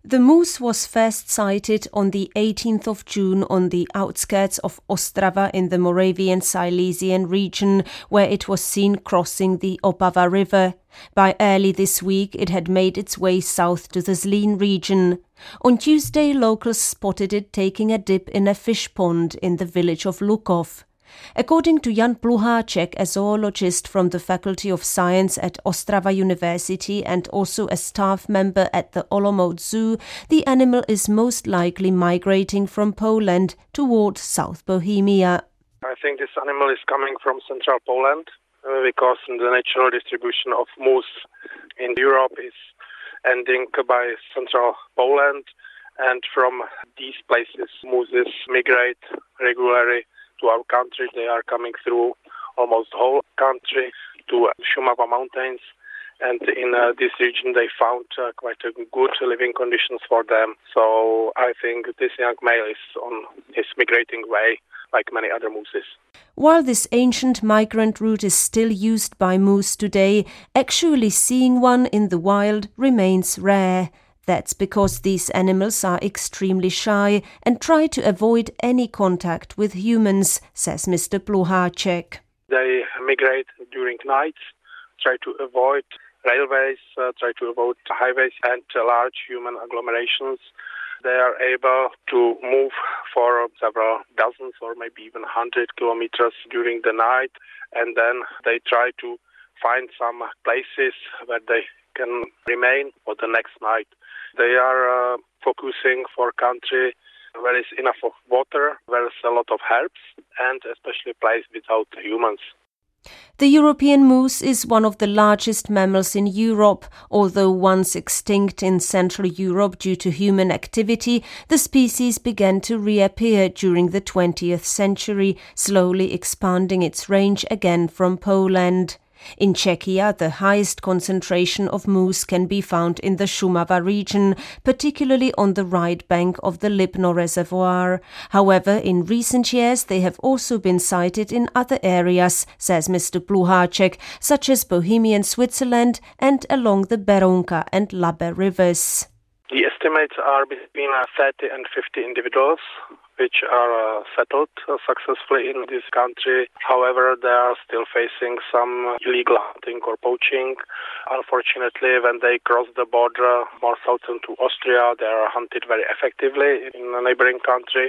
The moose was first sighted on the 18th of June on the outskirts of Ostrava in the Moravian Silesian region, where it was seen crossing the Opava River. By early this week, it had made its way south to the Zlín region. On Tuesday, locals spotted it taking a dip in a fish pond in the village of Lukov. According to Jan Pluháček, a zoologist from the Faculty of Science at Ostrava University and also a staff member at the Olomouc Zoo, the animal is most likely migrating from Poland toward South Bohemia. I think this animal is coming from central Poland because the natural distribution of moose in Europe is ending by central Poland, and from these places mooses migrate regularly to our country. They are coming through almost the whole country to Šumava mountains, and in this region they found quite a good living conditions for them. So I think this young male is on his migrating way like many other mooses. While this ancient migrant route is still used by moose today, actually seeing one in the wild remains rare. That's because these animals are extremely shy and try to avoid any contact with humans, says Mr. Pluháček. They migrate during nights, try to avoid railways, try to avoid highways and large human agglomerations. They are able to move for several dozens or maybe even 100 kilometers during the night, and then they try to find some places where they can remain for the next night. They are focusing for country where there is enough of water, where there is a lot of herbs, and especially place without humans. The European moose is one of the largest mammals in Europe. Although once extinct in Central Europe due to human activity, the species began to reappear during the 20th century, slowly expanding its range again from Poland. In Czechia, the highest concentration of moose can be found in the Šumava region, particularly on the right bank of the Lipno Reservoir. However, in recent years they have also been sighted in other areas, says Mr. Pluháček, such as Bohemian Switzerland and along the Berounka and Labe rivers. The estimates are between 30 and 50 individuals which are settled successfully in this country. However, they are still facing some illegal hunting or poaching. Unfortunately, when they cross the border more southern to Austria, they are hunted very effectively in a neighboring country.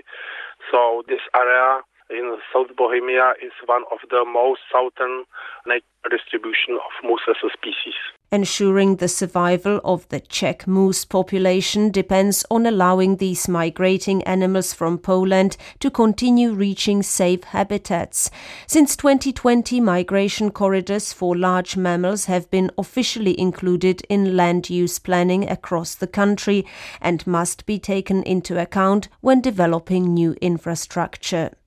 So this area in South Bohemia is one of the most southern natural distribution of moose as a species. Ensuring the survival of the Czech moose population depends on allowing these migrating animals from Poland to continue reaching safe habitats. Since 2020, migration corridors for large mammals have been officially included in land use planning across the country and must be taken into account when developing new infrastructure.